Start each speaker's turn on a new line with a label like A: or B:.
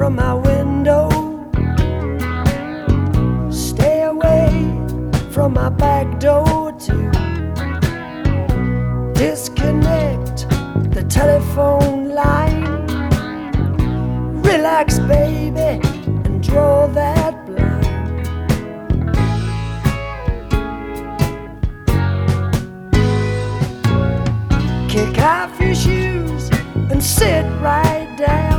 A: from my window. Stay away from my back door too. Disconnect the telephone line. Relax, baby, and draw that blind. Kick off your shoes and sit right down.